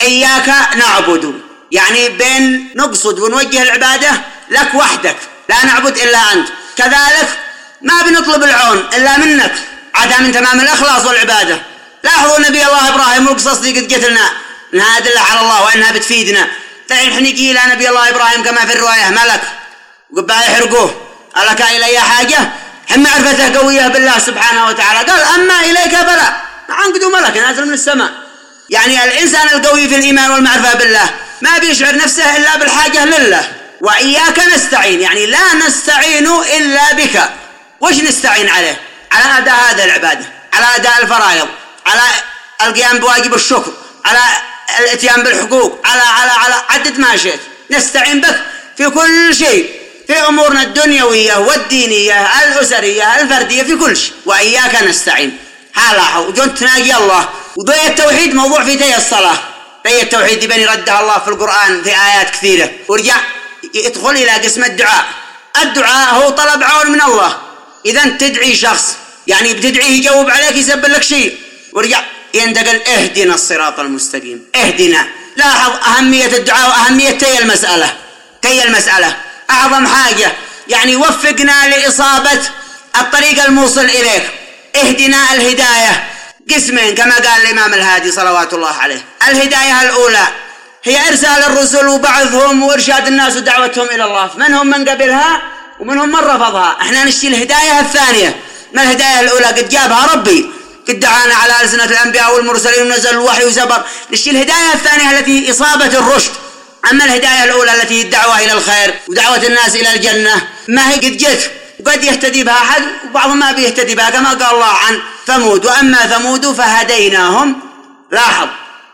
إياك نعبد، يعني بين نقصد ونوجه العبادة لك وحدك، لا نعبد إلا أنت. كذلك ما بنطلب العون إلا منك، عدا من تمام الإخلاص والعبادة. لاحظوا نبي الله إبراهيم والقصص دي قد قتلنا إنها أدلة على الله وإنها بتفيدنا. الحين نجي إلى نبي الله إبراهيم كما في الرواية ملك وقبل يحرقوه، ألك إلي حاجة؟ هم معرفته قوية بالله سبحانه وتعالى، قال أما إليك فلا، عنقدوا ملك نازل من السماء. يعني الإنسان القوي في الإيمان والمعرفة بالله ما بيشعر نفسه إلا بالحاجة لله. وإياك نستعين، يعني لا نستعين إلا بك. وش نستعين عليه؟ على أداء هذه العبادة، على أداء الفرائض، على القيام بواجب الشكر، على الاتيان بالحقوق، على عدد ما شئت. نستعين بك في كل شيء، في أمورنا الدنيوية والدينية الأسرية الفردية، في كل شيء. وإياك نستعين. لاحظوا وجنت تناجي الله. وضي التوحيد موضوع في تي الصلاة، تي التوحيد يبني ردها الله في القرآن في آيات كثيرة. ورجع يدخل إلى قسم الدعاء. الدعاء هو طلب عون من الله. إذا تدعي شخص يعني بتدعيه يجاوب عليك يسبب لك شيء، ورجع ينتقل اهدنا الصراط المستقيم. اهدنا. لاحظ أهمية الدعاء وأهمية تي المسألة أعظم حاجة، يعني وفقنا لإصابة الطريق الموصل إليك. اهدنا الهداية قسمين كما قال الإمام الهادي صلوات الله عليه. الهداية الأولى هي إرسال الرسل وبعثهم وإرشاد الناس ودعوتهم إلى الله، منهم من قبلها ومنهم من رفضها. احنا نشتي الهداية الثانية. ما الهداية الأولى قد جابها ربي، قد دعانا على ألسنة الأنبياء والمرسلين ونزل الوحي وزبر. نشتي الهداية الثانية التي إصابة الرشد. أما الهداية الأولى التي هي الدعوة إلى الخير ودعوة الناس إلى الجنة ما هي قد جت، وقد يهتدي بها أحد وبعضهم ما بيهتدي بها، كما قال الله عن ثمود وأما ثمود فهديناهم. لاحظ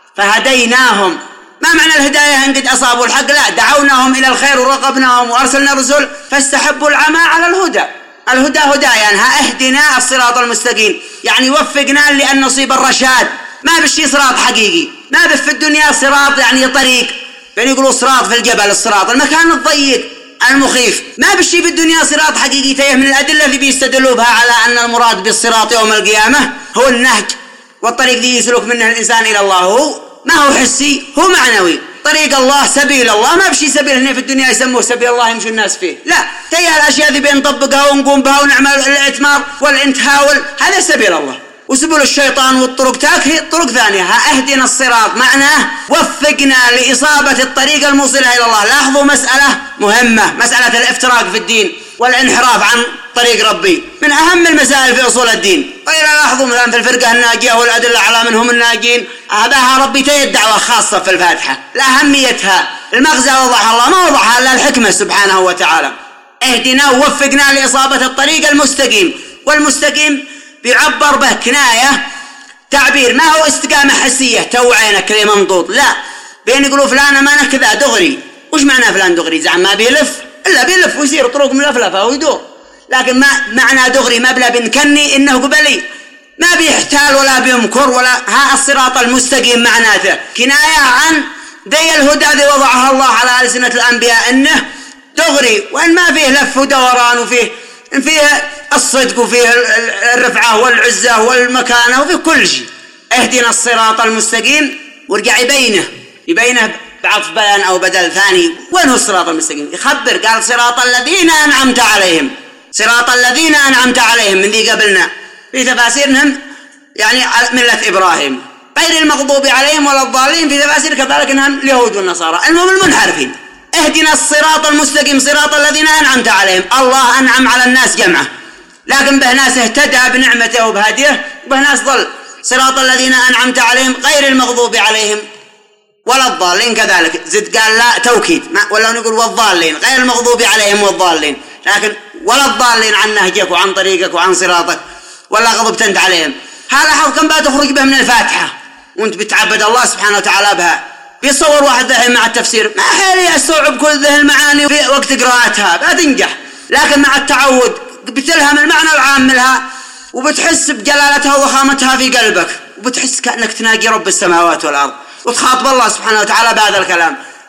فهديناهم. ما معنى الهداية إن قد أصابوا الحق؟ لا، دعوناهم إلى الخير ورغبناهم وأرسلنا رسل فاستحبوا العمى على الهدى. الهدى هدايا، اهدنا الصراط المستقيم، يعني وفقنا لأن نصيب الرشاد. ما بشي صراط حقيقي، ما في الدنيا صراط يعني طريق، يعني يقولوا صراط في الجبل، الصراط المكان الضيق المخيف. ما بشي في الدنيا صراط حقيقي. تيه من الأدلة اللي بيستدلوا بها على أن المراد بالصراط يوم القيامة هو النهج والطريق اللي يسلك منه الإنسان إلى الله. هو ما هو حسي، هو معنوي. طريق الله سبيل الله، ما بشي سبيل هنا في الدنيا يسموه سبيل الله يمشي الناس فيه، لا. تيه الأشياء ذي بنطبقها ونقوم بها ونعمل الإتمار والانتهاء هذا سبيل الله. وسبل الشيطان والطرق تاكهي طرق ثانية. اهدنا الصراط معناه وفقنا لإصابة الطريق الموصلة إلى الله. لاحظوا مسألة مهمة، مسألة الافتراق في الدين والانحراف عن طريق ربي من أهم المسائل في أصول الدين. وإلا لاحظوا مثلا في الفرقة الناجية والأدلة على من هم الناجين، هذا ربي تي الدعوة خاصة في الفاتحة لأهميتها. المغزى وضعها الله، ما وضعها إلا الحكمة سبحانه وتعالى. اهدنا ووفقنا لإصابة الطريق المستقيم. والمستقيم بيعبر به كناية تعبير، ما هو استقامة حسية تو عينك كذا ممضوط، لا. بين يقولوا فلان أمانة كذا دغري. وش معنى فلان دغري؟ زعم ما بيلف إلا بيلف ويصير طرق ملفلفة ويدور، لكن ما معنى دغري ما بلا بنكني إنه قبلي، ما بيحتال ولا بيمكر ولا. ها الصراط المستقيم معناته كناية عن ذي الهدى ذي وضعها الله على ألسنة الأنبياء إنه دغري، وإن ما فيه لف ودوران وفيه الصدق وفيه الرفعة والعزة والمكانة وفيه كل شيء. اهدنا الصراط المستقيم. ورجع يبينه بعطف بيان أو بدل ثاني. وين هو الصراط المستقيم؟ يخبر قال صراط الذين أنعمت عليهم. صراط الذين أنعمت عليهم من ذي قبلنا في تفاسيرهم يعني ملة إبراهيم، غير المغضوب عليهم ولا الضالين في تفاسير كذلك إنهم اليهود والنصارى، المهم المنحرفين. اهدنا الصراط المستقيم صراط الذين أنعمت عليهم. الله أنعم على الناس جمعه، لكن به ناس اهتدى بنعمته وبهديه وبه ناس ضل. صراط الذين أنعمت عليهم غير المغضوب عليهم ولا الضالين كذلك. زد قال لا توكيد، ولا نقول والضالين، غير المغضوب عليهم والضالين، لكن ولا الضالين عن نهجك وعن طريقك وعن صراطك ولا غضبت أنت عليهم. هذا حظ كم بعد تخرج به من الفاتحة وانت بتعبد الله سبحانه وتعالى بها. بيصور واحد ذهن مع التفسير ما حالي استوعب كل ذه المعاني في وقت قراءتها بتنجح، لكن مع التعود بتلهم المعنى العام لها وبتحس بجلالتها وضخامتها في قلبك، وبتحس كأنك تناجي رب السماوات والأرض وتخاطب الله سبحانه وتعالى بهذا الكلام.